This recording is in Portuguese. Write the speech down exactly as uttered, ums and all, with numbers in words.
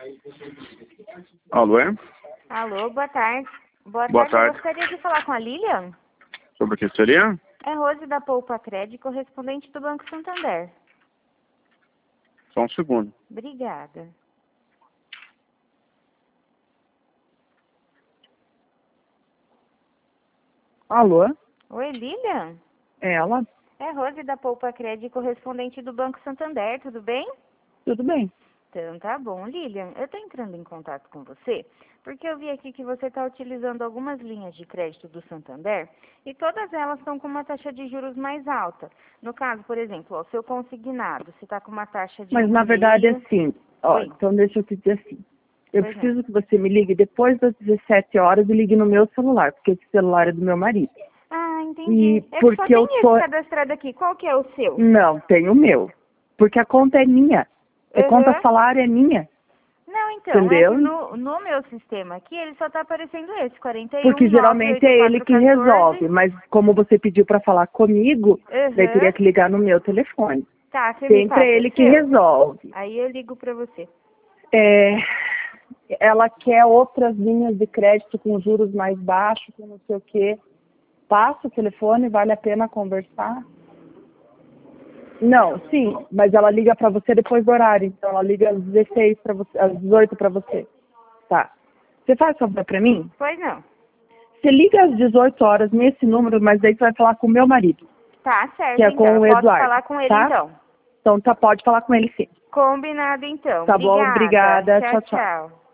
Alô, é? Alô, boa tarde. Boa, Boa tarde. tarde. Eu gostaria de falar com a Lilian. Sobre o que seria? É Rose da Poupa Crédito, correspondente do Banco Santander. Só um segundo. Obrigada. Alô? Oi, Lilian? Ela? É Rose da Poupa Crédito, correspondente do Banco Santander, tudo bem? Tudo bem. Então, tá bom. Lilian, eu tô entrando em contato com você porque eu vi aqui que você está utilizando algumas linhas de crédito do Santander e todas elas estão com uma taxa de juros mais alta. No caso, por exemplo, o seu consignado, você está com uma taxa de Mas um na verdade é vírgula assim. Ó, Oi. então deixa eu te dizer assim. Eu Pois não. preciso que você me ligue depois das dezessete horas e ligue no meu celular, porque esse celular é do meu marido. Ah, entendi. E É que só porque tem eu esse sou... cadastrado aqui. Qual que é o seu? Não, tem o meu. Porque a conta é minha. A conta Uhum. salário é minha. Não, então, Entendeu? é que no, no meu sistema aqui, ele só tá aparecendo esse, quarenta e um, Porque nove geralmente oito é ele quatro que um quatro. resolve. Mas como você pediu para falar comigo, daí teria Uhum. que ligar no meu telefone. Tá, você me Sempre passa é o ele que seu? resolve. Aí eu ligo pra você. É, ela quer outras linhas de crédito com juros mais baixos, com não sei o quê. Passa o telefone, vale a pena conversar? Não, sim, mas ela liga para você depois do horário. Então ela liga às dezesseis para você, às dezoito para você. Tá. Você faz favor para mim? Pois não. Você liga às dezoito horas nesse número, mas aí você vai falar com o meu marido, Tá certo, que é então. com Eu o posso Eduardo, falar com ele, tá? então. Então tá, pode falar com ele sim. Combinado, então. Tá bom? Obrigada. Obrigada. Tchau, Tchau, tchau. tchau.